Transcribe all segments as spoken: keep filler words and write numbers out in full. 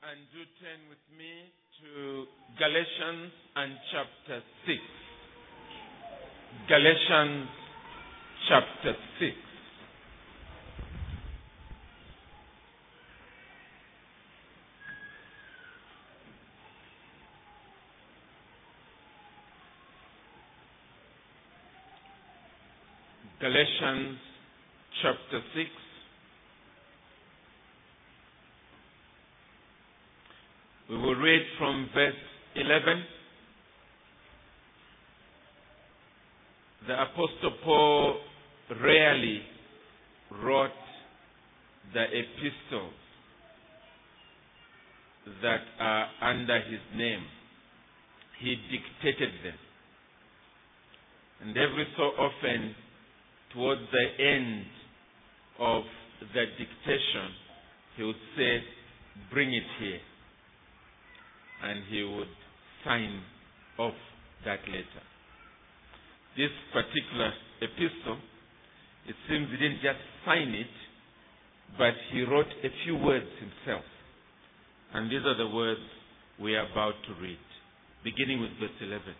And do turn with me to Galatians and chapter six. Galatians chapter six. Galatians chapter six. We will read from verse eleven. The Apostle Paul rarely wrote the epistles that are under his name. He dictated them. And every so often, towards the end of the dictation, he would say, "Bring it here." And he would sign off that letter. This particular epistle, it seems he didn't just sign it, but he wrote a few words himself. And these are the words we are about to read, beginning with verse eleven.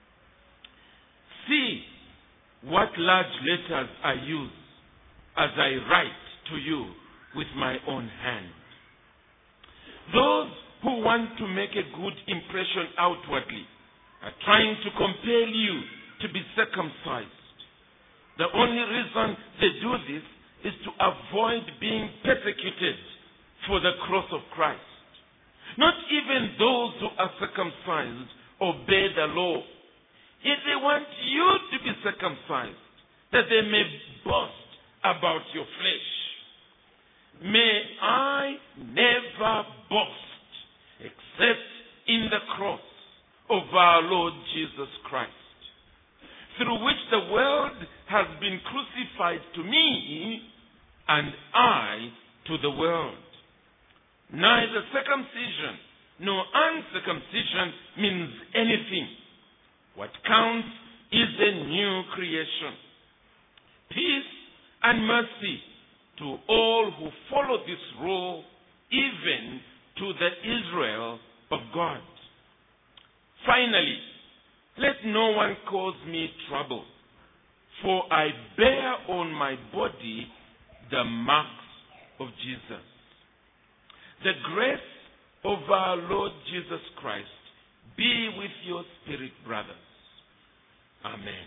"See what large letters I use as I write to you with my own hand. Those who want to make a good impression outwardly are trying to compel you to be circumcised. The only reason they do this is to avoid being persecuted for the cross of Christ. Not even those who are circumcised obey the law. Yet they want you to be circumcised, that they may boast about your flesh. May I never boast except in the cross of our Lord Jesus Christ, through which the world has been crucified to me, and I to the world. Neither circumcision nor uncircumcision means anything. What counts is a new creation. Peace and mercy to all who follow this rule, even to the Israel of God. Finally, let no one cause me trouble, for I bear on my body the marks of Jesus. The grace of our Lord Jesus Christ be with your spirit, brothers. Amen."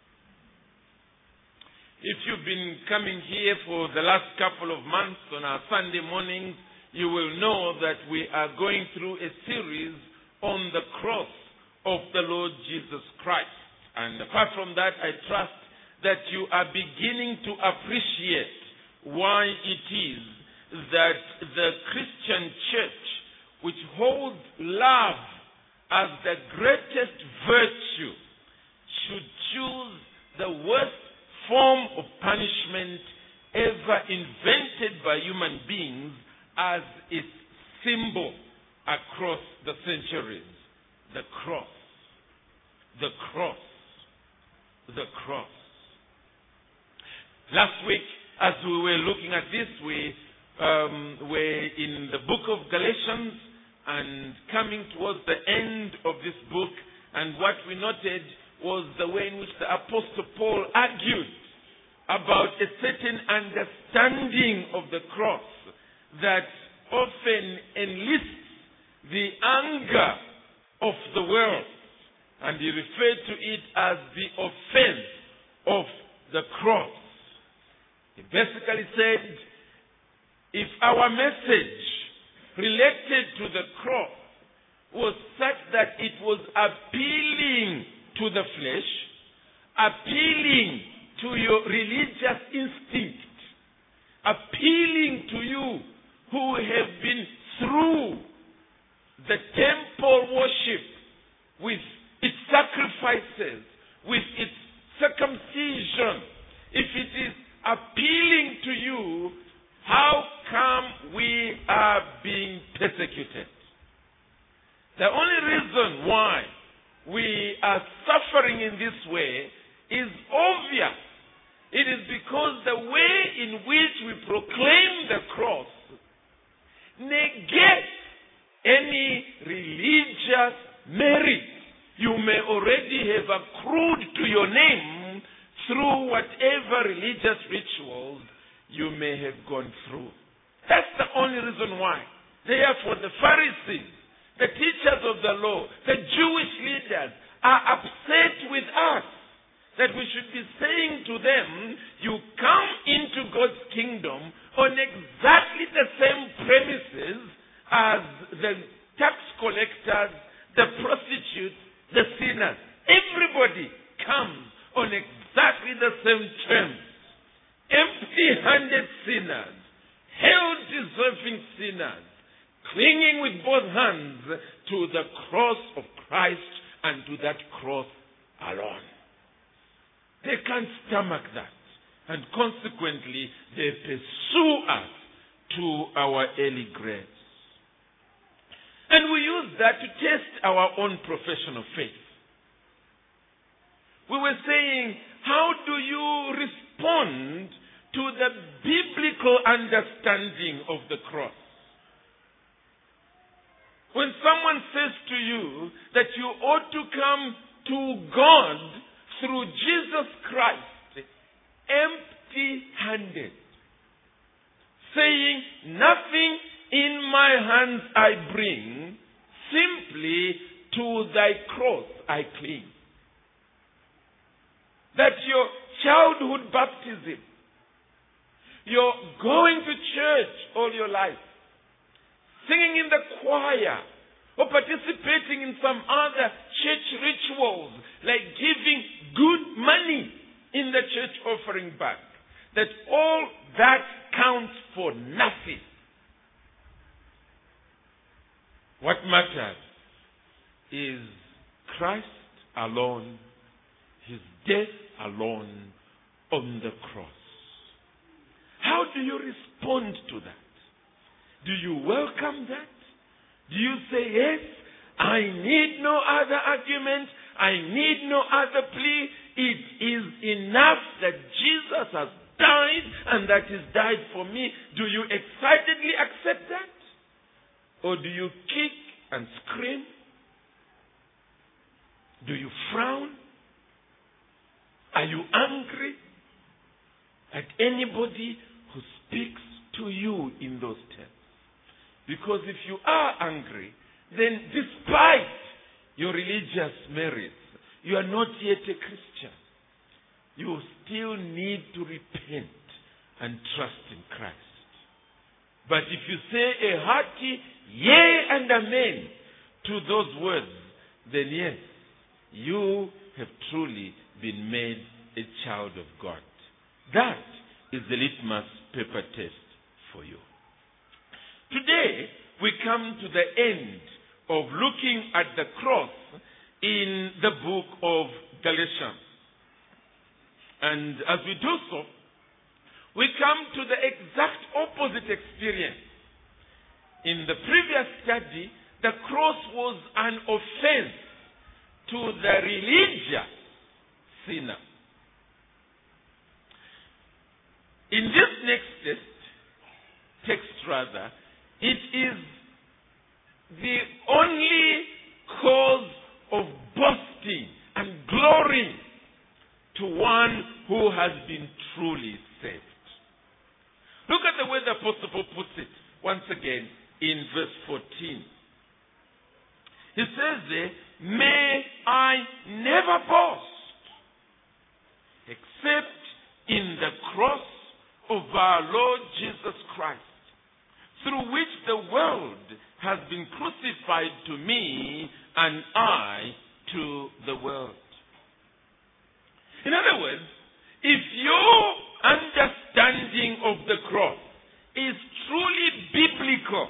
If you've been coming here for the last couple of months on our Sunday mornings, you will know that we are going through a series on the cross of the Lord Jesus Christ. And apart from that, I trust that you are beginning to appreciate why it is that the Christian church, which holds love as the greatest virtue, should choose the worst form of punishment ever invented by human beings as its symbol across the centuries. The cross. The cross. The cross. Last week, as we were looking at this, we um, were in the book of Galatians and coming towards the end of this book, and what we noted was the way in which the Apostle Paul argued about a certain understanding of the cross that often enlists the anger of the world. And he referred to it as the offense of the cross. He basically said, if our message related to the cross was such that it was appealing to the flesh, appealing to your religious instinct, appealing to you who have been through the temple worship with its sacrifices, with its circumcision, if it is appealing to you, how come we are being persecuted? The only reason why we are suffering in this way is obvious. It is because the way in which we proclaim the cross negates any religious merit you may already have accrued to your name through whatever religious rituals you may have gone through. That's the only reason why. Therefore, the Pharisees, the teachers of the law, the Jewish leaders are upset with us that we should be saying to them, you come into God's kingdom on exactly the same premises as the tax collectors, the prostitutes, the sinners. Everybody comes on exactly the same terms. Empty-handed sinners, hell-deserving sinners, clinging with both hands to the cross of Christ and to that cross alone. They can't stomach that. And consequently, they pursue us to our early graves. And we use that to test our own profession of faith. We were saying, how do you respond to the biblical understanding of the cross? When someone says to you that you ought to come to God through Jesus Christ, empty-handed, saying, nothing in my hands I bring, simply to thy cross I cling. That your childhood baptism, you're going to church all your life, singing in the choir, or participating in some other church rituals, like giving good money in the church offering bag, that all that counts for nothing. What matters is Christ alone, his death alone on the cross. How do you respond to that? Do you welcome that? Do you say, yes, I need no other argument, I need no other plea, it is enough that Jesus has died and that he's died for me? Do you excitedly accept that? Or do you kick and scream? Do you frown? Are you angry at anybody who speaks to you in those terms? Because if you are angry, then despite your religious merits, you are not yet a Christian. You still need to repent and trust in Christ. But if you say a hearty yea and amen to those words, then yes, you have truly been made a child of God. That is the litmus paper test for you. Today, we come to the end of looking at the cross in the book of Galatians. And as we do so, we come to the exact opposite experience. In the previous study, the cross was an offense to the religious sinner. In this next text, text rather, it is the only cause of boasting and glory to one who has been truly saved. Look at the way the Apostle Paul puts it once again in verse fourteen. He says there, may I never boast except in the cross of our Lord Jesus Christ, through which the world has been crucified to me and I to the world. In other words, if your understanding of the cross is truly biblical,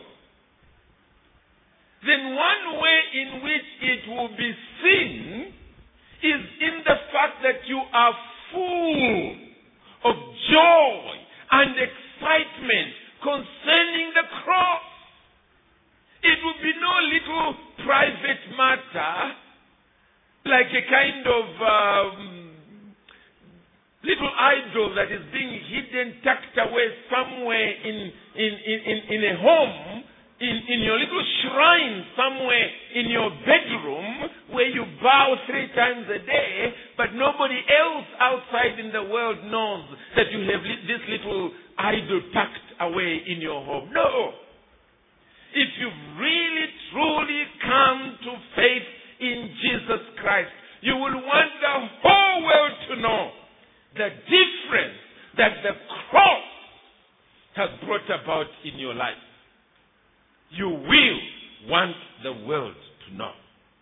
then one way in which it will be seen is in the fact that you are full of joy and excitement concerning the cross. It will be no little private matter, like a kind of um, little idol that is being hidden, tucked away somewhere in, in, in, in a home in, in your little shrine somewhere in your bedroom where you bow three times a day, but nobody else outside in the world knows that you have li- this little idol tucked away in your home. No. If you've really, truly come to faith in Jesus Christ, you will want the whole world to know the difference that the cross has brought about in your life. You will want the world to know.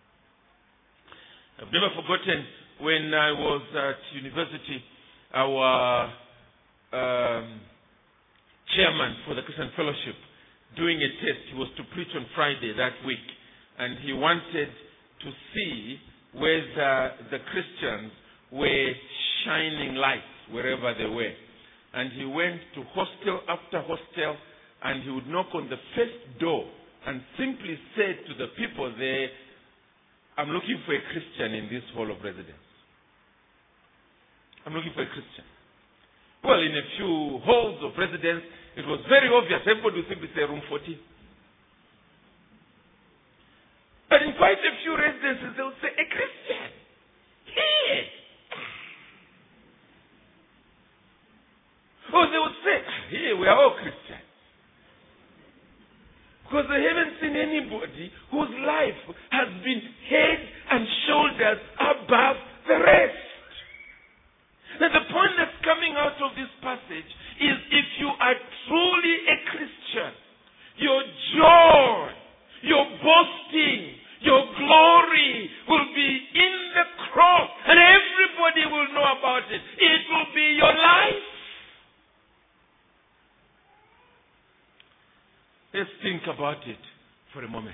I've never forgotten when I was at university, our um, chairman for the Christian Fellowship doing a test. He was to preach on Friday that week, and he wanted to see whether the Christians were shining lights wherever they were. And he went to hostel after hostel, and he would knock on the first door and simply said to the people there, I'm looking for a Christian in this hall of residence. I'm looking for a Christian. Well, in a few halls of residence, it was very obvious. Everybody would simply say room fourteen. But in quite a few residences, they would say, a Christian. Here. Or they would say, here, we are all Christians. Because they haven't seen anybody whose life has been head and shoulders above the rest. Now the point that's coming out of this passage is if you are truly a Christian, your joy, your boasting, your glory will be in the cross, and everybody will know about it. It will be your life. Let's think about it for a moment.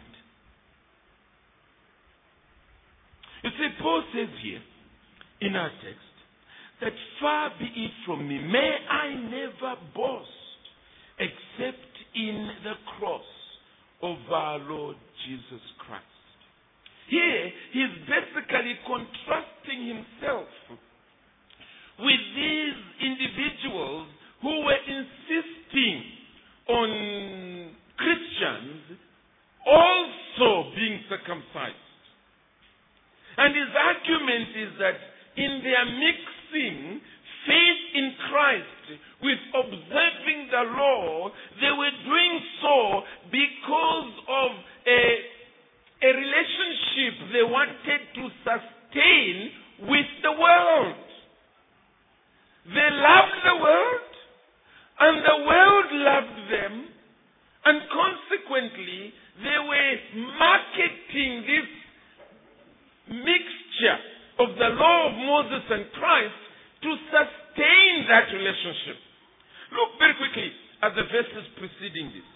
You see, Paul says here in our text that far be it from me, may I never boast except in the cross of our Lord Jesus Christ. Here, he's basically contrasting himself with these individuals who were insisting on Christians also being circumcised. And his argument is that in their mixing faith in Christ with observing the law, they were doing so because of a, a relationship they wanted to sustain with the world. They loved the world, and the world loved them, and consequently, they were marketing this mixture of the law of Moses and Christ to sustain that relationship. Look very quickly at the verses preceding this.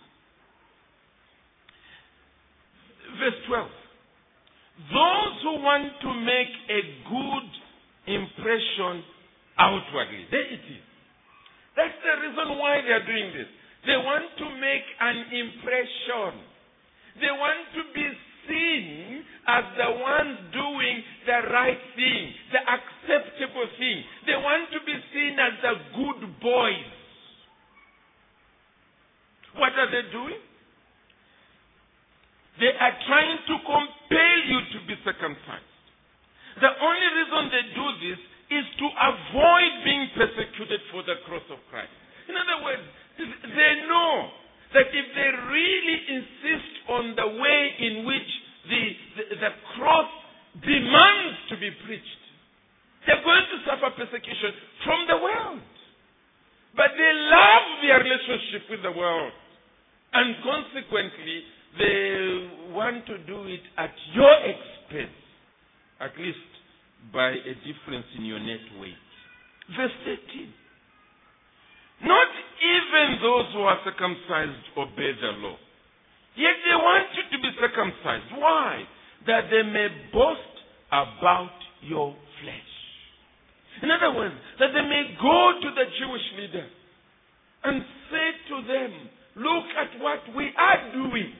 Verse twelve. Those who want to make a good impression outwardly. There it is. That's the reason why they are doing this. They want to make an impression. They want to be seen as the ones doing the right thing, the acceptable thing. They want to be seen as the good boys. What are they doing? They are trying to compel you to be circumcised. The only reason they do this is to avoid being persecuted for the cross of Christ. In other words, they know that if they really insist on the way in which the, the, the cross demands to be preached, they're going to suffer persecution from the world. But they love their relationship with the world. And consequently, they want to do it at your expense, at least by a difference in your net weight. Verse thirteen. Not even those who are circumcised obey the law. Yet they want you to be circumcised. Why? That they may boast about your flesh. In other words, that they may go to the Jewish leaders and say to them, look at what we are doing.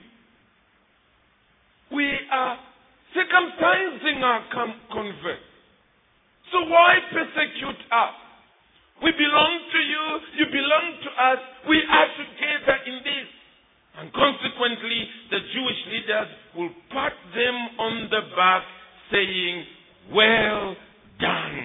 We are circumcising our converts. So why persecute us? We belong to you, you belong to us, we are together in this. And consequently, the Jewish leaders will pat them on the back saying, well done.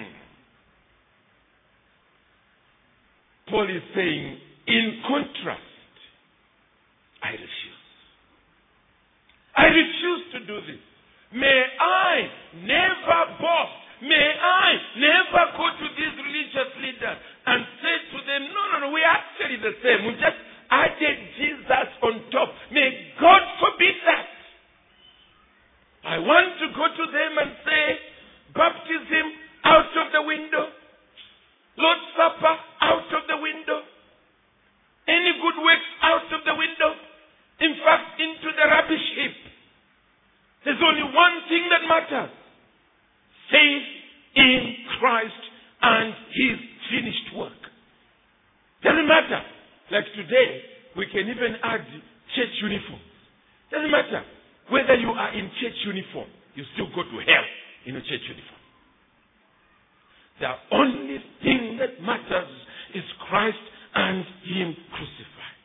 Paul is saying, in contrast, I refuse. I refuse to do this. May I never boast. May I never go to these religious leaders and say to them, no, no, no, we're actually the same. We just added Jesus on top. May God forbid that. I want to go to them and say, baptism out of the window. Lord's Supper out of the window. Any good works out of the window. In fact, into the rubbish heap. There's only one thing that matters. Faith in Christ and His finished work. Doesn't matter. Like today, we can even add church uniform. Doesn't matter. Whether you are in church uniform, you still go to hell in a church uniform. The only thing that matters is Christ and Him crucified.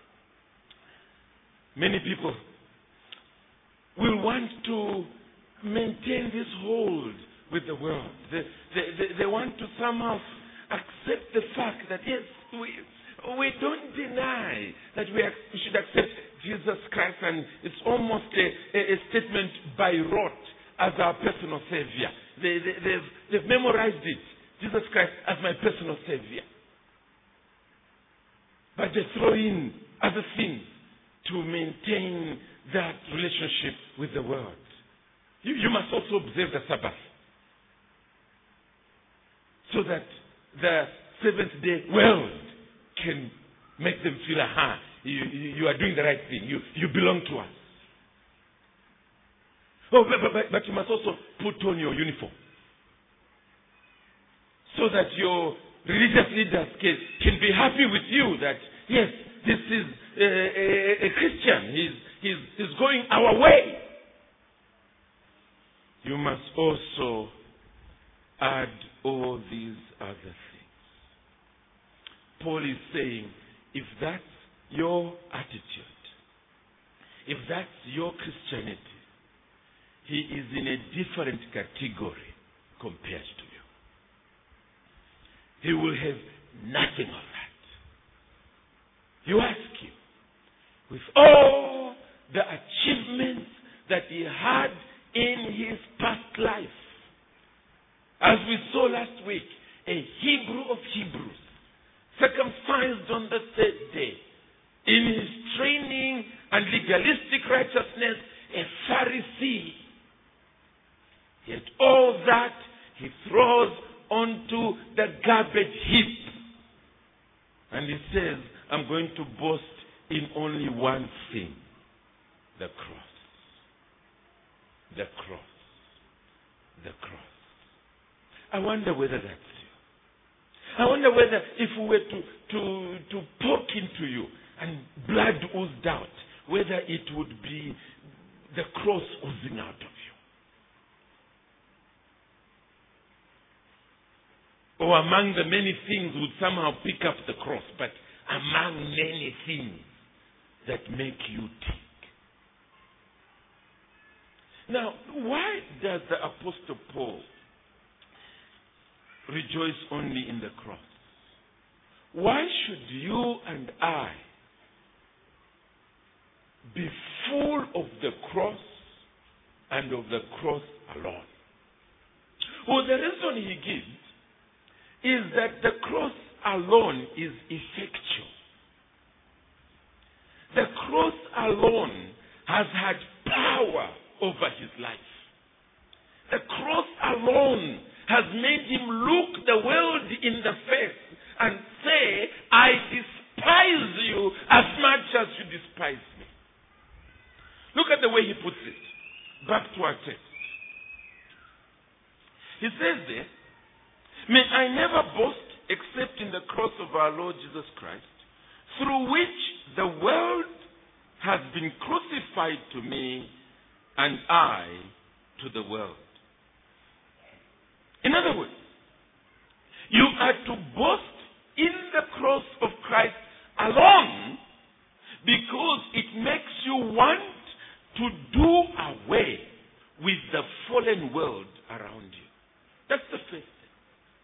Many people will want to maintain this hold with the world. They, they, they, they want to somehow accept the fact that, yes, we, we don't deny that we, are, we should accept Jesus Christ, and it's almost a, a, a statement by rote as our personal Savior. They, they, they've, they've memorized it. Jesus Christ as my personal Savior. But they throw in other things to maintain that relationship with the world. You, you must also observe the Sabbath, so that the seventh day world can make them feel, aha, you, you, you are doing the right thing. You, you belong to us. Oh, but, but, but you must also put on your uniform, so that your religious leaders can, can be happy with you that, yes, this is a, a, a Christian. He's, he's, he's going our way. You must also add all these other things. Paul is saying, if that's your attitude, if that's your Christianity, he is in a different category compared to you. He will have nothing of that. You ask him, with all the achievements that he had in his past life, as we saw last week, a Hebrew of Hebrews, circumcised on the third day, in his training and legalistic righteousness, a Pharisee. Yet all that he throws onto the garbage heap. And he says, I'm going to boast in only one thing: the cross. The cross. The cross. I wonder whether that's you. I wonder whether if we were to, to, to poke into you and blood oozed out, whether it would be the cross oozing out of you. Or among the many things would somehow pick up the cross, but among many things that make you tick. Now, why does the Apostle Paul rejoice only in the cross? Why should you and I be full of the cross and of the cross alone? Well, the reason he gives is that the cross alone is effectual. The cross alone has had power over his life. The cross alone has made him look the world in the face and say, I despise you as much as you despise me. Look at the way he puts it. Back to our text. He says there, may I never boast except in the cross of our Lord Jesus Christ, through which the world has been crucified to me and I to the world. In other words, you are to boast in the cross of Christ alone, Because it makes you want to do away with the fallen world around you. That's the first thing.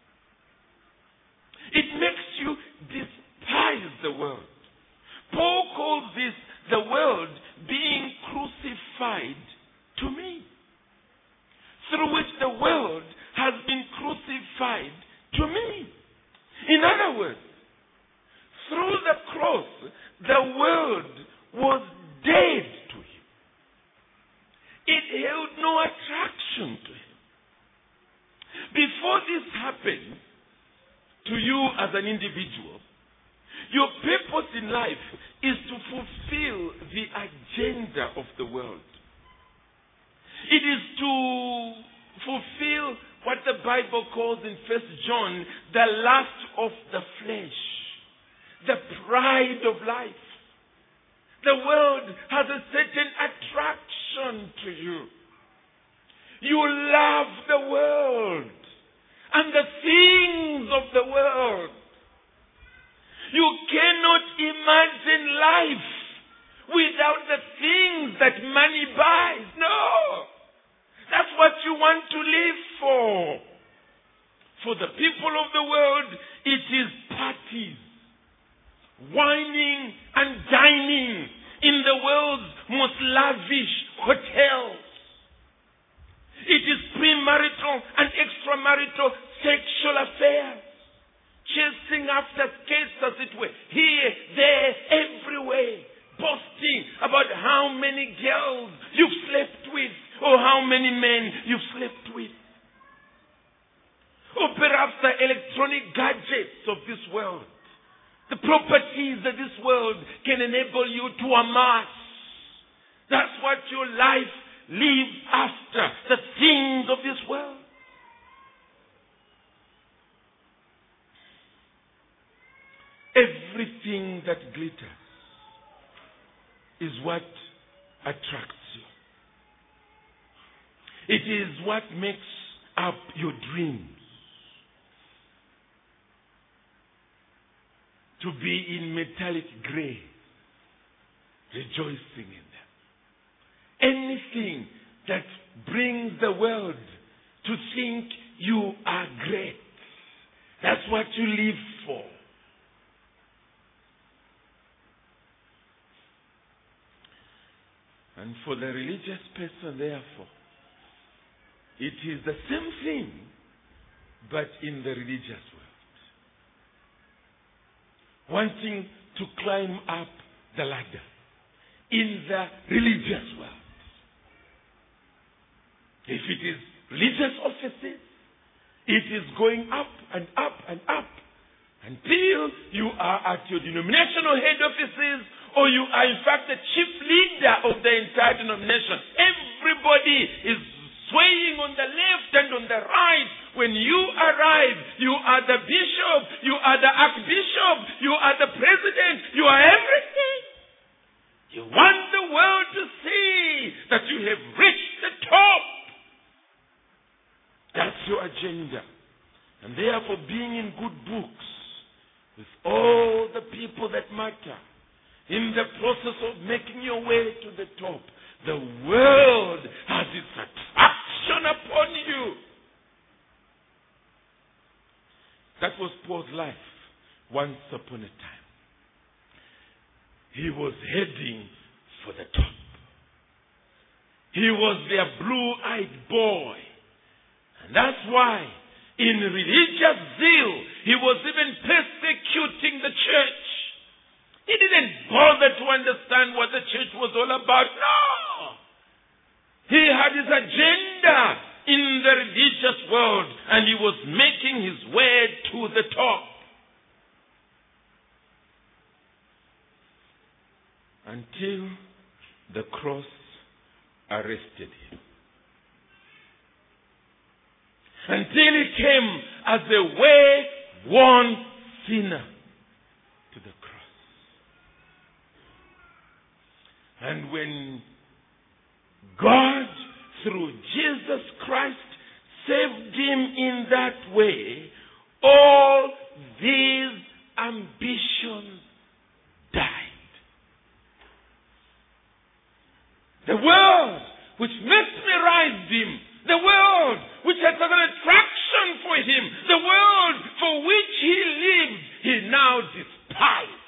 It makes you despise the world. Paul calls this the world being crucified to me, through which the world has been crucified to me. In other words, through the cross, the world was dead to him. It held no attraction to him. Before this happened to you as an individual, your purpose in life is to fulfill the agenda of the world. It is to fulfill what the Bible calls in First John the lust of the flesh, the pride of life. The world has a certain attraction to you. You love the world and the things of the world. You cannot imagine life without the things that money buys. No. That's what you want to live for. For the people of the world, it is parties, wining and dining in the world's most lavish hotels. It is premarital and extramarital sexual affairs, chasing after skates, as it were, here, there, everywhere, boasting about how many girls you've slept with or how many men you've slept with. Or perhaps the electronic gadgets of this world, the properties that this world can enable you to amass. That's what your life lives after, the things of this world. Everything that glitters is what attracts you. It is what makes up your dreams. To be in metallic gray, rejoicing in them. Anything that brings the world to think you are great. That's what you live for. And for the religious person, therefore, it is the same thing, but in the religious world. Wanting to climb up the ladder in the religious world. If it is religious offices, it is going up and up and up until you are at your denominational head offices, or you are in fact the chief leader of the entire denomination. Everybody is swaying on the left and on the right. When you arrive, you are the bishop, you are the archbishop, you are the president, you are everything. You want the world to see that you have reached the top. That's your agenda. And therefore, being in good books with all the people that matter, in the process of making your way to the top, the world has its attraction upon you. That was Paul's life once upon a time. He was heading for the top. He was their blue-eyed boy. And that's why, in religious zeal, he was even persecuting the church. He didn't bother to understand what the church was all about. No! He had his agenda in the religious world, and he was making his way to the top. Until the cross arrested him. Until he came as a way-worn sinner to the cross. And when God, through Jesus Christ, saved him in that way, all these ambitions died. The world which mesmerized him. The world which had an attraction for him. The world for which he lived, he now despised.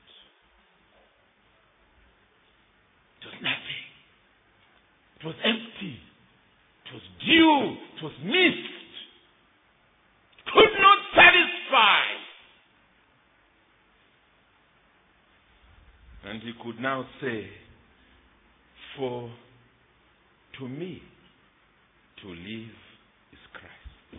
It was nothing. It was empty. It was dew. It was mist. It could not satisfy. And he could now say, for to me, to live is Christ.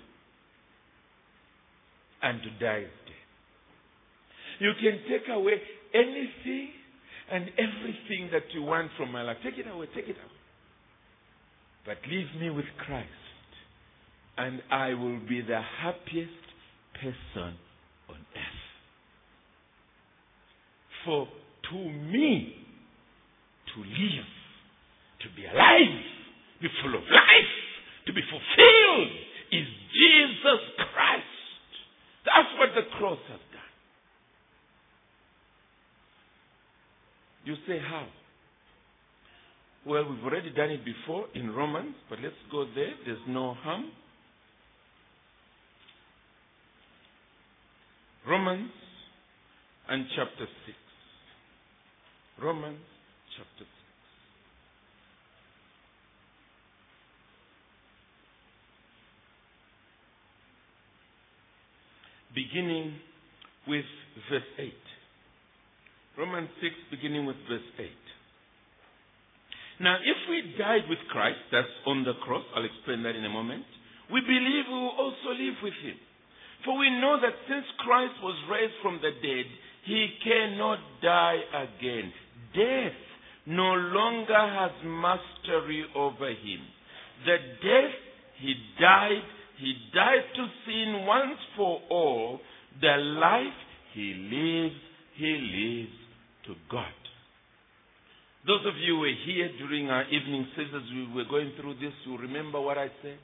And to die is death. You can take away anything and everything that you want from my life. Take it away, take it away. But leave me with Christ. And I will be the happiest person on earth. For to me, to live, to be alive, be full of life, to be fulfilled, is Jesus Christ. That's what the cross has done. You say, how? Well, we've already done it before in Romans, but let's go there. There's no harm. Romans and chapter six. Romans chapter six. Beginning with verse eight. Romans six, beginning with verse eight. Now, if we died with Christ, that's on the cross, I'll explain that in a moment, we believe we will also live with him. For we know that since Christ was raised from the dead, he cannot die again. Death no longer has mastery over him. The death he died, he died to sin once for all. The life he lives, he lives to God. Those of you who were here during our evening services, we were going through this, you remember what I said?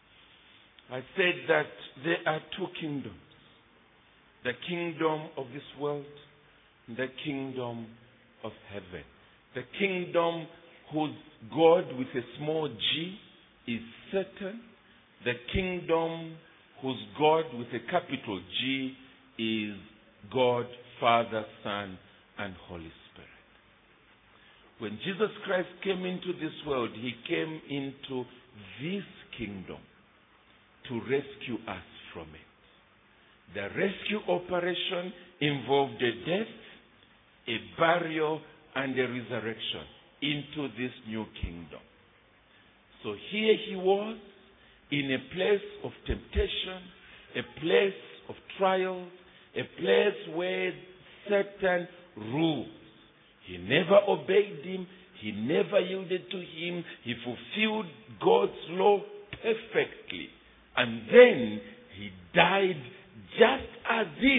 I said that there are two kingdoms. The kingdom of this world, the kingdom of heaven. The kingdom whose God with a small g is Satan. The kingdom whose God with a capital G is God, Father, Son, and Holy Spirit. When Jesus Christ came into this world, he came into this kingdom to rescue us from it. The rescue operation involved a death, a burial, and a resurrection into this new kingdom. So here he was in a place of temptation, a place of trials, a place where Satan rules. He never obeyed him. He never yielded to him. He fulfilled God's law perfectly. And then he died just as if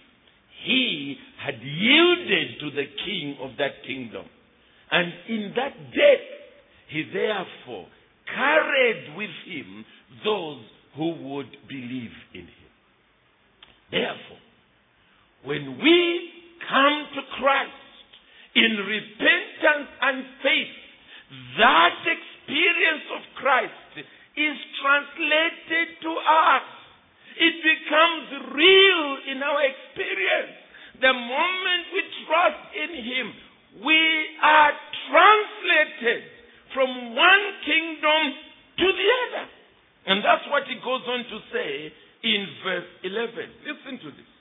he had yielded to the king of that kingdom. And in that death, he therefore carried with him those who would believe in him. Therefore, when we come to Christ in repentance and faith, that experience of Christ is translated to us. It becomes real in our experience. The moment we trust in him, we are translated from one kingdom to the other. And that's what he goes on to say in verse eleven. Listen to this.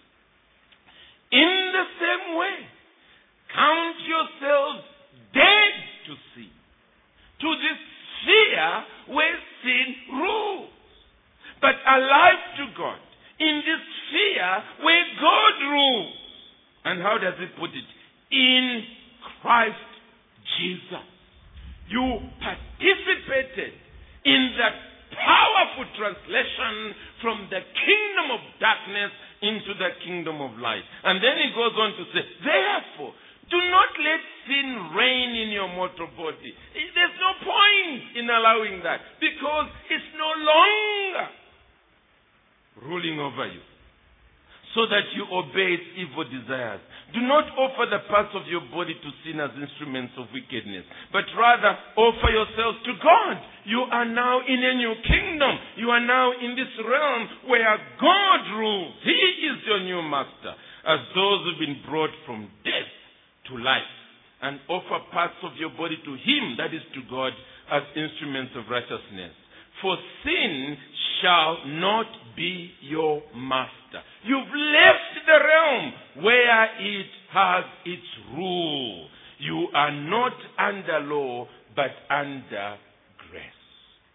In the same way, count yourselves dead to sin, to this sphere where sin rules, but alive to God in this sphere where God rules. And how does it put it? In Christ Jesus. You participated in that powerful translation from the kingdom of darkness into the kingdom of light. And then he goes on to say, therefore, do not let sin reign in your mortal body. There's no point in allowing that, because it's no longer ruling over you. so that you obey its evil desires. Do not offer the parts of your body to sin as instruments of wickedness, but rather offer yourselves to God. You are now in a new kingdom. You are now in this realm where God rules. He is your new master, as those who've been brought from death to life. And offer parts of your body to Him, that is to God, as instruments of righteousness. For sin shall not be your master. You've left the realm where it has its rule. You are not under law, but under grace.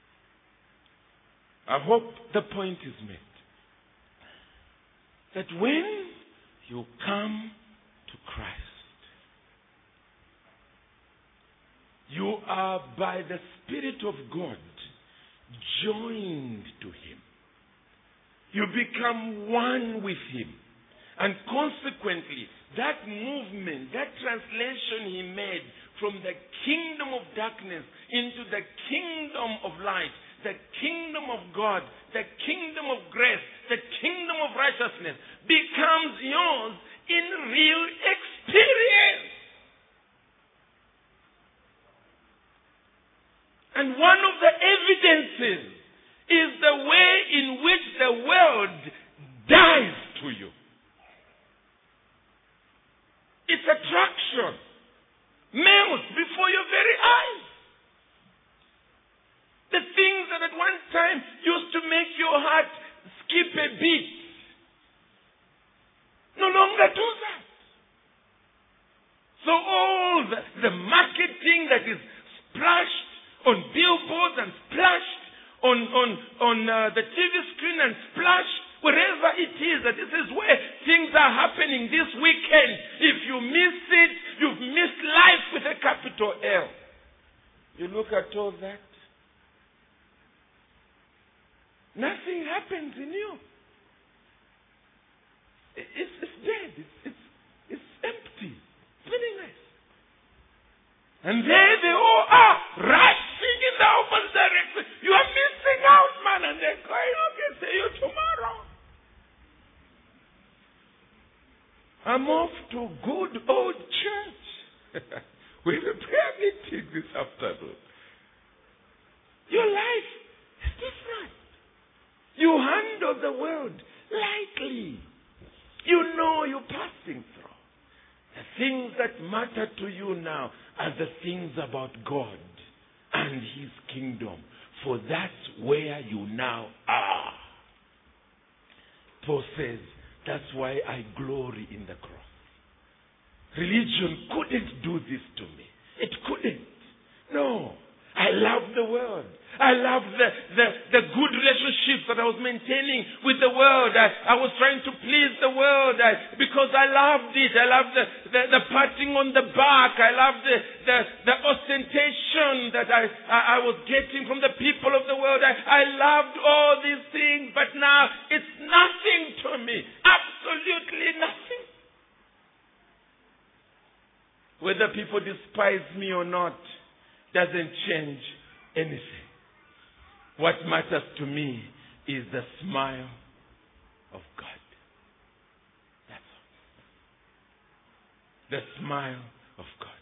I hope the point is made. That when you come to Christ, you are by the Spirit of God joined to Him. You become one with Him. And consequently, that movement, that translation He made from the kingdom of darkness into the kingdom of light, the kingdom of God, the kingdom of grace, the kingdom of righteousness becomes yours in real experience. And one of the evidences is the way in which the world dies to you. Its attraction melts before your very eyes. The things that at one time used to make your heart skip a beat no longer do that. So all the, the marketing that is splashed on billboards and splashed on, on, on uh, the T V screen and splashed wherever it is, that this is where things are happening this weekend. If you miss it, you've missed life with a capital L. You look at all that, nothing happens in you. It's, it's dead. It's, it's, it's empty. It's meaningless. And there they all are, rushing in the opposite direction. You are missing out, man. And they're going, okay, see you tomorrow. I'm off to good old church. With a prayer meeting this afternoon. Your life is different. You handle the world lightly. You know you're passing through. The things that matter to you now are the things about God and His kingdom. For that's where you now are. Paul says, that's why I glory in the cross. Religion couldn't do this to me. It couldn't. No. I love the world. I love the, the, the good relationships that I was maintaining with the world. I, I was trying to please the world I, because I loved it. I loved the, the, the patting on the back. I loved the, the, the ostentation that I, I, I was getting from the people of the world. I, I loved all these things, but now it's nothing to me. Absolutely nothing. Whether people despise me or not doesn't change anything. What matters to me is the smile of God. That's all. The smile of God.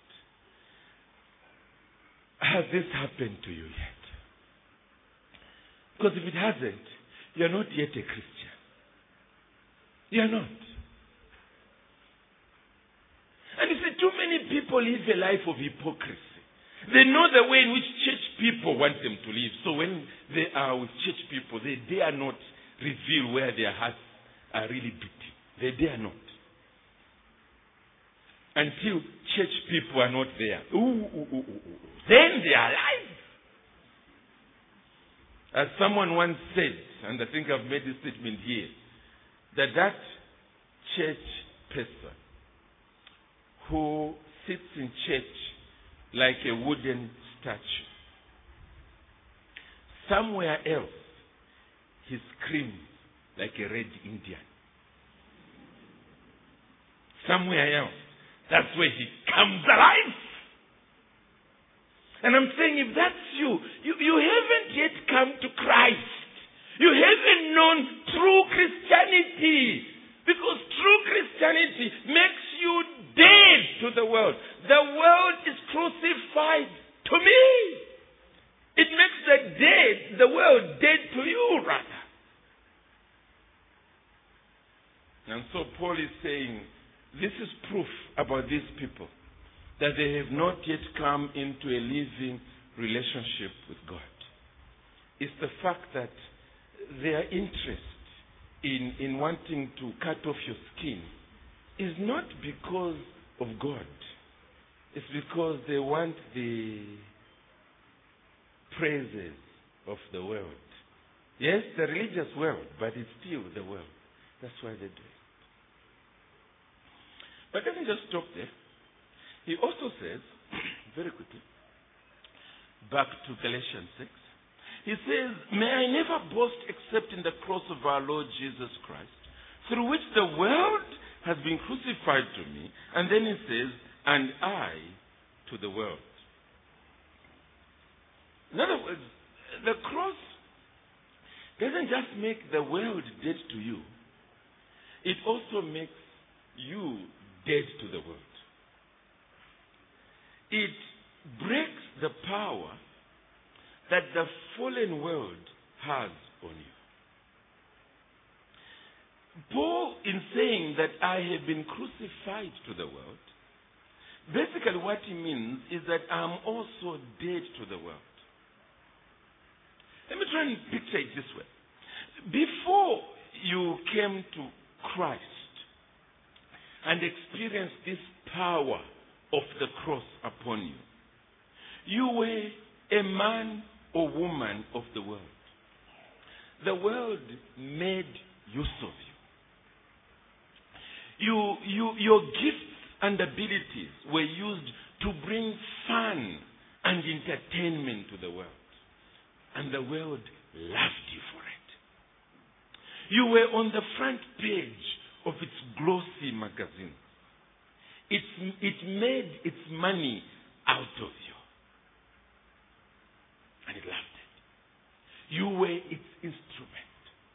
Has this happened to you yet? Because if it hasn't, you're not yet a Christian. You're not. And you see, too many people live a life of hypocrisy. They know the way in which church people want them to live. So when they are with church people, they dare not reveal where their hearts are really beating. They dare not. Until church people are not there. Ooh, ooh, ooh, ooh, ooh. Then they are alive. As someone once said, and I think I've made this statement here, that that church person who sits in church like a wooden statue, somewhere else he screams like a red Indian. Somewhere else, that's where he comes alive. And I'm saying, if that's you, you, you haven't yet come to Christ. You haven't known true Christianity. Because true Christianity makes you dead to the world. The world is crucified to me. It makes the dead, the world dead to you, rather. And so Paul is saying, this is proof about these people, that they have not yet come into a living relationship with God. It's the fact that their interest in, in wanting to cut off your skin is not because of God. It's because they want the praises of the world. Yes, the religious world, but it's still the world. That's why they do it. But let me just stop there. He also says, very quickly, back to Galatians six, he says, may I never boast except in the cross of our Lord Jesus Christ, through which the world has been crucified to me. And then he says, and I to the world. In other words, the cross doesn't just make the world dead to you. It also makes you dead to the world. It breaks the power that the fallen world has on you. Paul, in saying that I have been crucified to the world, basically what he means is that I'm also dead to the world. Let me try and picture it this way. Before you came to Christ and experienced this power of the cross upon you, you were a man or woman of the world. The world made use of you. You, you. Your gifts and abilities were used to bring fun and entertainment to the world. And the world loved you for it. You were on the front page of its glossy magazine. It, it made its money out of you. And it loved it. You were its instrument.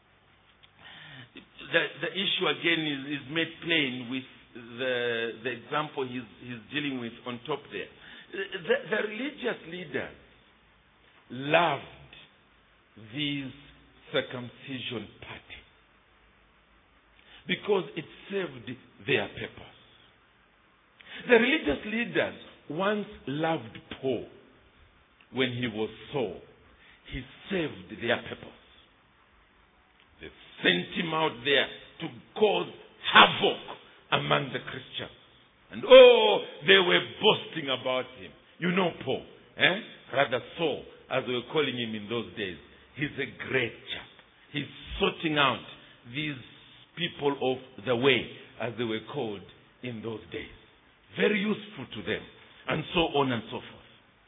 The, the issue again is, is made plain with the, the example he's, he's dealing with on top there. The, the religious leaders loved this circumcision party because it served their purpose. The religious leaders once loved Paul when he was Saul. He served their purpose. They sent him out there to cause havoc among the Christians. And oh, they were boasting about him. You know Paul, eh? Rather Saul, as they were calling him in those days. He's a great chap. He's sorting out these people of the way, as they were called in those days. Very useful to them. And so on and so forth.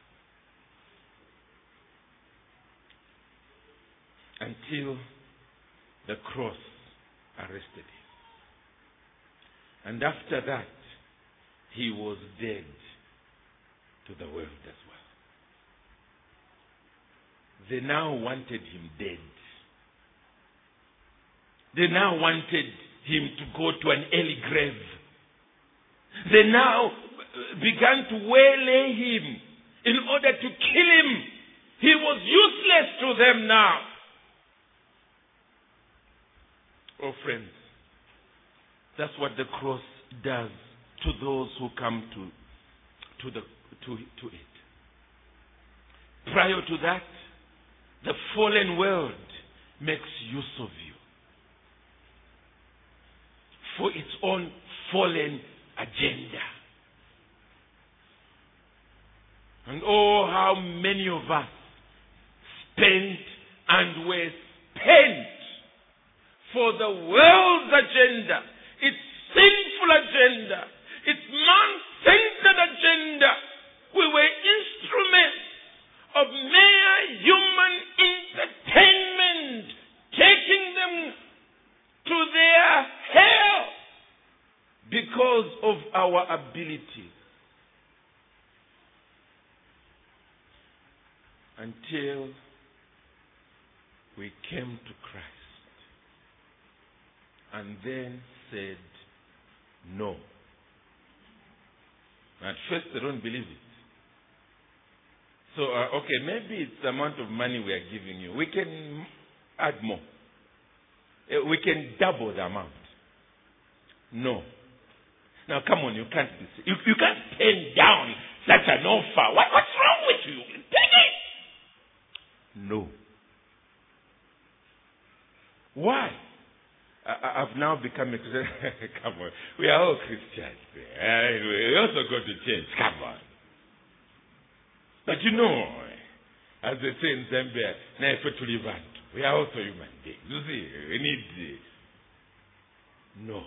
Until the cross arrested him. And after that, he was dead to the world as well. They now wanted him dead. They now wanted him to go to an early grave. They now began to waylay him in order to kill him. He was useless to them now. Oh, friends, that's what the cross does to those who come to, to, the, to, to it. Prior to that, the fallen world makes use of you for its own fallen agenda. And oh, how many of us spent and were spent for the world's agenda, its sinful agenda, its man-centered agenda. We were instruments of mere human entertainment, taking them to their hell because of our ability. Until we came to Christ and then said no. At first, they don't believe it. So, uh, okay, maybe it's the amount of money we are giving you. We can add more. Uh, we can double the amount. No. Now, come on, you can't be, you, you can't turn down such an offer. What, what's wrong with you? Take it. No. Why? I, I've now become a Christian. Come on. We are all Christians. We also go to church. Come on. But you know, as they say in Zambia, we are also human beings. You see, we need the... No.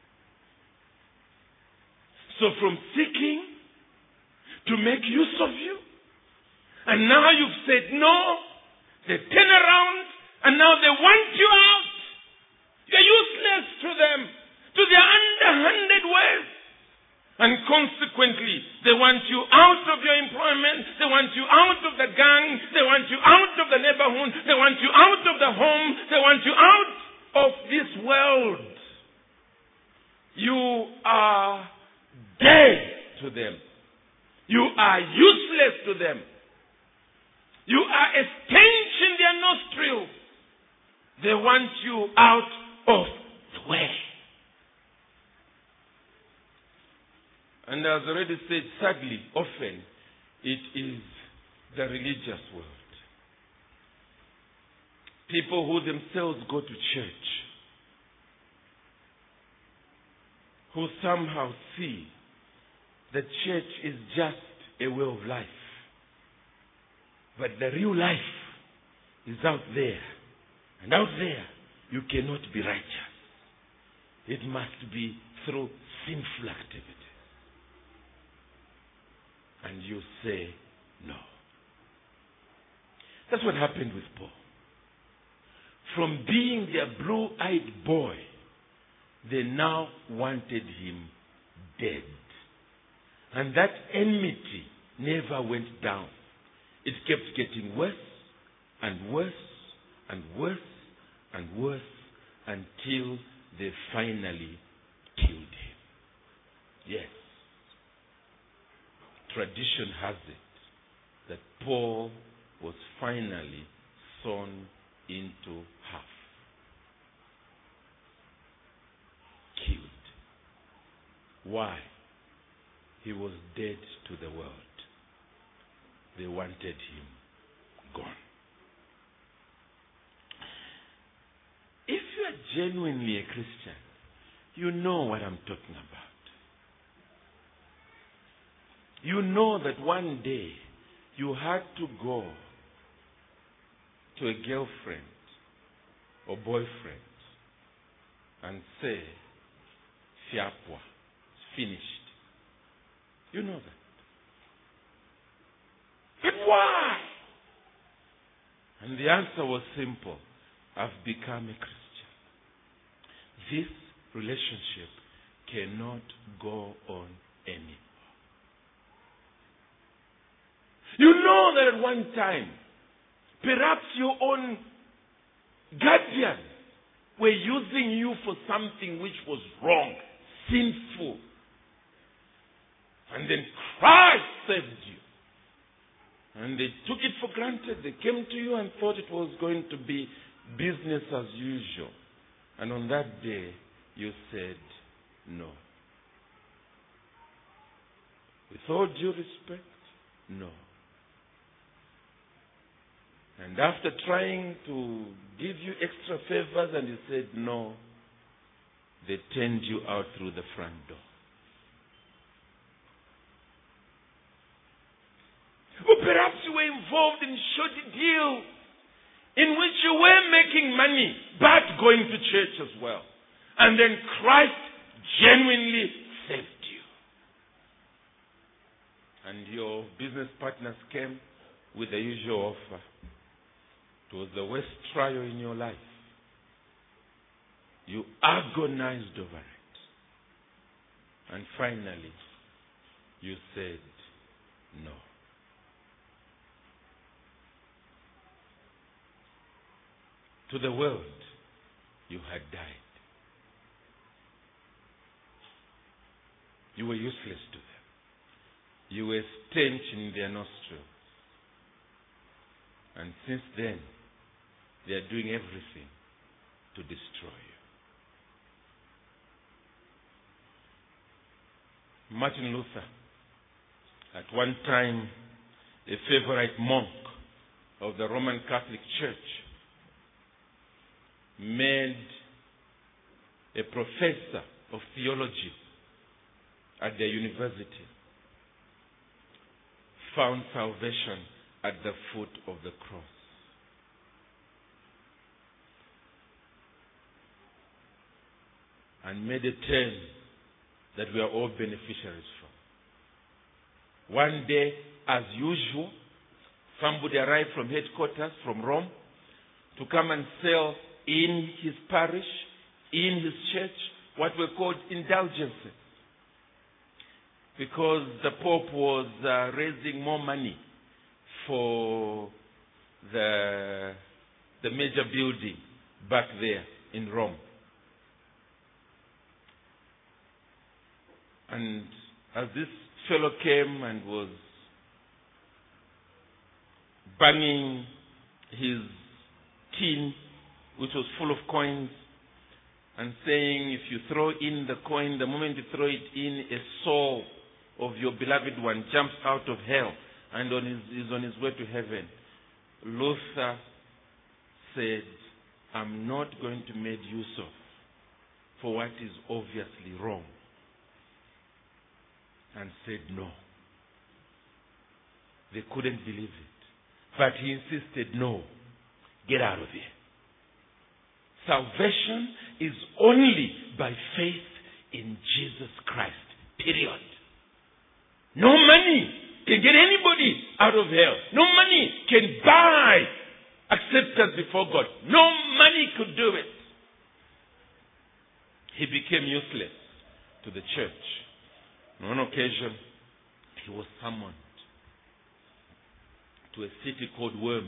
So from seeking to make use of you, and now you've said no, they turn around, and now they want you out. You're useless to them, to their underhanded ways. And consequently, they want you out of your employment, they want you out of the gang, they want you out of the neighborhood, they want you out of the home, they want you out of this world. You are dead to them. You are useless to them. You are a stench in their nostrils. They want you out of the way. And as I already said, sadly, often it is the religious world. People who themselves go to church, who somehow see that church is just a way of life. But the real life is out there. And out there, you cannot be righteous. It must be through sinful activity. And you say no. That's what happened with Paul. From being their blue-eyed boy, they now wanted him dead. And that enmity never went down. It kept getting worse and worse and worse and worse until they finally killed him. Yes. Tradition has it that Paul was finally sawn into half. Killed. Why? He was dead to the world. They wanted him gone. If you are genuinely a Christian, you know what I'm talking about. You know that one day you had to go to a girlfriend or boyfriend and say, Fiapwa, it's finished. You know that. But why? And the answer was simple. I've become a Christian. This relationship cannot go on anymore. You know that at one time, perhaps your own guardians were using you for something which was wrong, sinful. And then Christ saved you. And they took it for granted. They came to you and thought it was going to be business as usual. And on that day, you said no. With all due respect, no. And after trying to give you extra favors and you said no, they turned you out through the front door. Or perhaps you were involved in a shoddy deal in which you were making money but going to church as well. And then Christ genuinely saved you. And your business partners came with the usual offer. It was the worst trial in your life. You agonized over it. And finally, you said no. To the world, you had died. You were useless to them. You were stench in their nostrils. And since then, they are doing everything to destroy you. Martin Luther, at one time a favorite monk of the Roman Catholic Church, made a professor of theology at the university, found salvation at the foot of the cross. And made a term that we are all beneficiaries from. One day, as usual, somebody arrived from headquarters from Rome to come and sell in his parish, in his church, what were called indulgences. Because the Pope was uh, raising more money for the, the major building back there in Rome. And as this fellow came and was banging his tin, which was full of coins, and saying, if you throw in the coin, the moment you throw it in, a soul of your beloved one jumps out of hell and on his, is on his way to heaven. Luther said, I'm not going to make use of for what is obviously wrong. And said no. They couldn't believe it. But he insisted, no, get out of here. Salvation is only by faith in Jesus Christ. Period. No money can get anybody out of hell. No money can buy acceptance before God. No money could do it. He became useless to the church. On one occasion, he was summoned to a city called Worms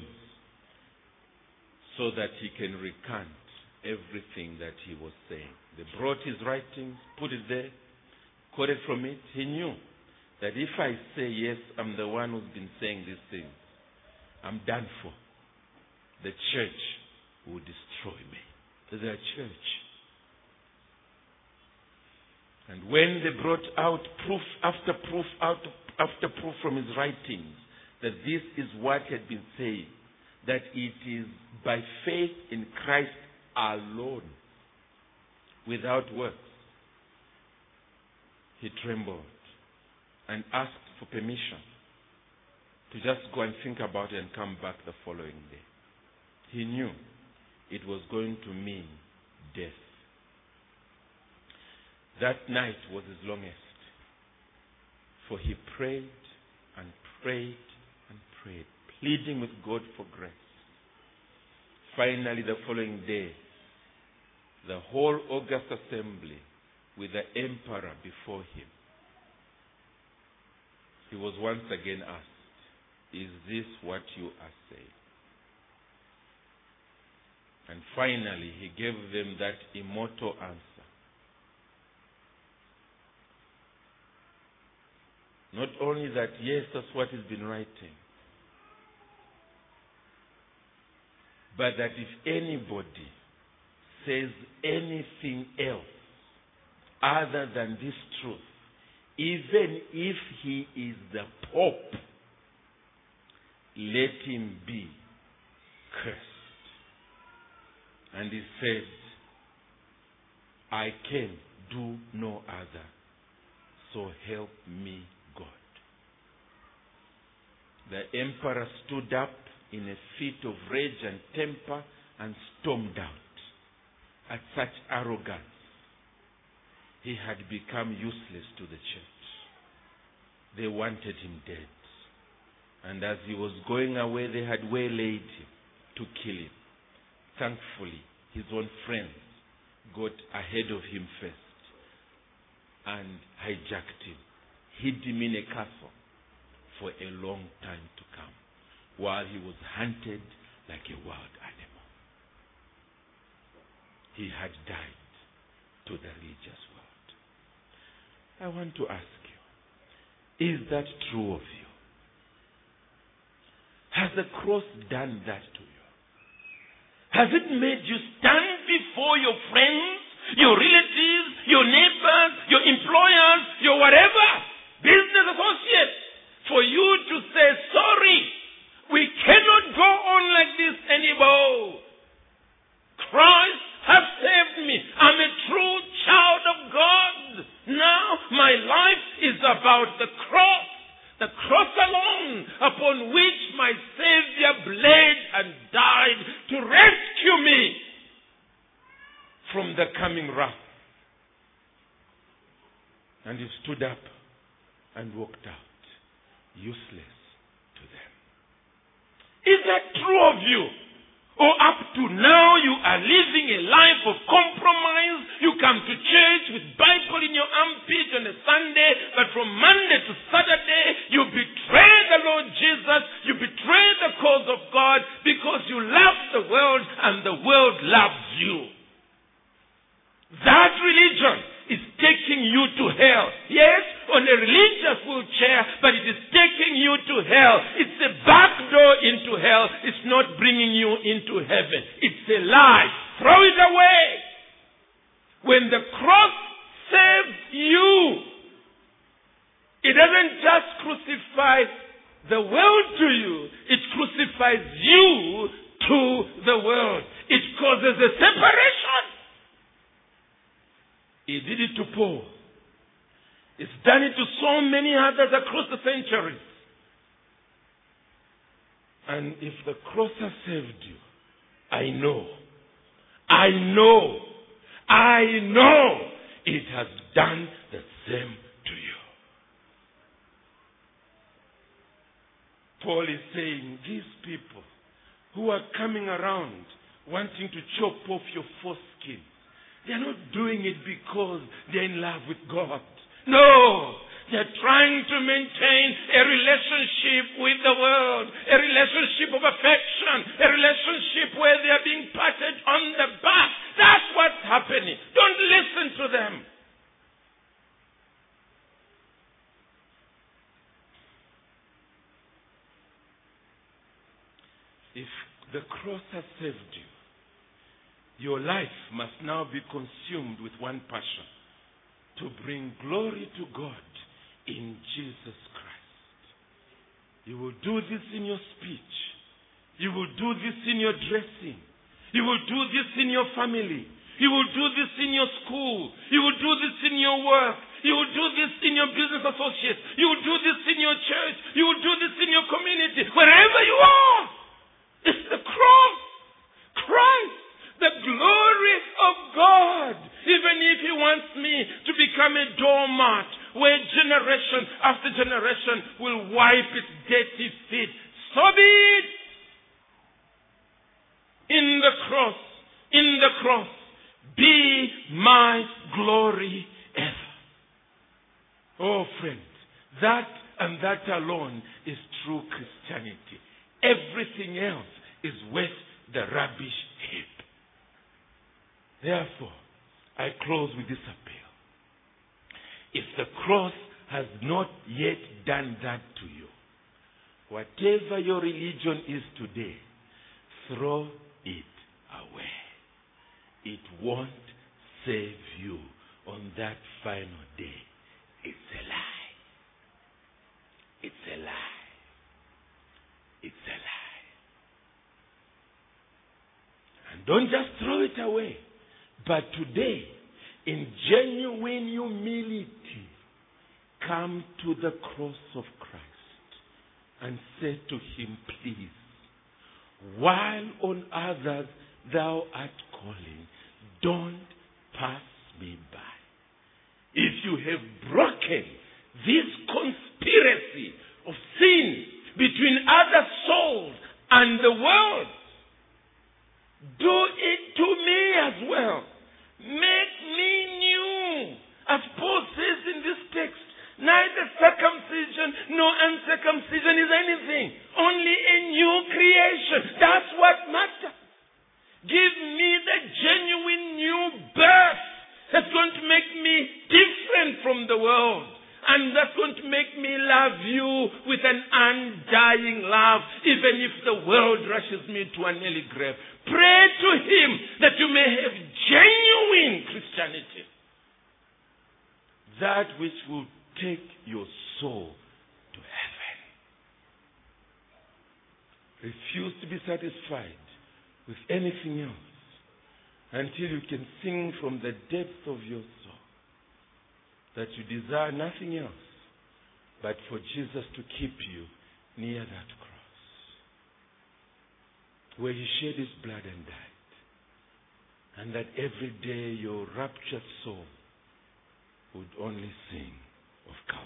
so that he can recant everything that he was saying. They brought his writings, put it there, quoted from it. He knew that if I say, yes, I'm the one who's been saying these things, I'm done for. The church will destroy me. The church. And when they brought out proof after proof out after proof from his writings that this is what he had been saying, that it is by faith in Christ alone, without works, he trembled and asked for permission to just go and think about it and come back the following day. He knew it was going to mean death. That night was his longest, for he prayed and prayed and prayed, pleading with God for grace. Finally, the following day, the whole August Assembly, with the emperor before him, he was once again asked, is this what you are saying? And finally, he gave them that immortal answer. Not only that, yes, that's what he's been writing, but that if anybody says anything else other than this truth, even if he is the Pope, let him be cursed. And he said, I can do no other, so help me God. The emperor stood up in a fit of rage and temper and stormed out at such arrogance. He had become useless to the church. They wanted him dead. And as he was going away, they had waylaid him to kill him. Thankfully, his own friends got ahead of him first and hijacked him, hid him in a castle for a long time to come, while he was hunted like a wild animal. He had died to the religious world. I want to ask you, is that true of you? Has the cross done that to you? Has it made you stand before your friends, your relatives, your neighbors, your employers, your whatever, business associates, for you to say, sorry, we cannot go on like this anymore. Christ has saved me. I'm a true child of God. Now my life is about the cross. The cross alone, upon which my Savior bled and died to rescue me from the coming wrath. And he stood up and walked out, useless to them. Is that true of you? Or up to now you are living a life of compromise? You come to church with Bible in your armpit on a Sunday, but from Monday to Saturday you betray the Lord Jesus, you betray the cause of God because you love the world and the world loves you. That religion is taking you to hell. Yes, on a religious wheelchair, but it is taking you to hell. It's a back door into hell. It's not bringing you into heaven. It's a lie. Throw it away. When the cross saves you, it doesn't just crucify the world to you. It crucifies you to the world. It causes a separation. He did it to Paul. He's done it to so many others across the centuries. And if the cross has saved you, I know, I know, I know it has done the same to you. Paul is saying, these people who are coming around wanting to chop off your foreskin, they're not doing it because they're in love with God. No, they're trying to maintain a relationship with the world, a relationship of affection, a relationship where they are being patted on the back. That's what's happening. Don't listen to them. If the cross has saved you, your life must now be consumed with one passion: to bring glory to God in Jesus Christ. You will do this in your speech. You will do this in your dressing. You will do this in your family. You will do this in your school. You will do this in your work. You will do this in your business associates. You will do this in your church. You will do this in your community. Wherever you are, it's the cross. Christ. The glory of God. Even if he wants me to become a doormat where generation after generation will wipe its dirty feet, so be it. In the cross, in the cross, be my glory ever. Oh friends, that and that alone is true Christianity. Everything else is worth the rubbish heap. Therefore, I close with this appeal. If the cross has not yet done that to you, whatever your religion is today, throw it away. It won't save you on that final day. It's a lie. It's a lie. It's a lie. And don't just throw it away. But today, in genuine humility, come to the cross of Christ and say to him, please, while on others thou art calling, don't pass me by. If you have broken this conspiracy of sin between other souls and the world, do it to me as well. Make me new. As Paul says in this text, neither circumcision nor uncircumcision is anything. Only a new creation. That's what matters. Give me the genuine new birth that's going to make me different from the world. world rushes me to an early grave. Pray to him that you may have genuine Christianity. That which will take your soul to heaven. Refuse to be satisfied with anything else until you can sing from the depth of your soul that you desire nothing else but for Jesus to keep you near that cross, where he shed his blood and died, and that every day your raptured soul would only sing of Calvary.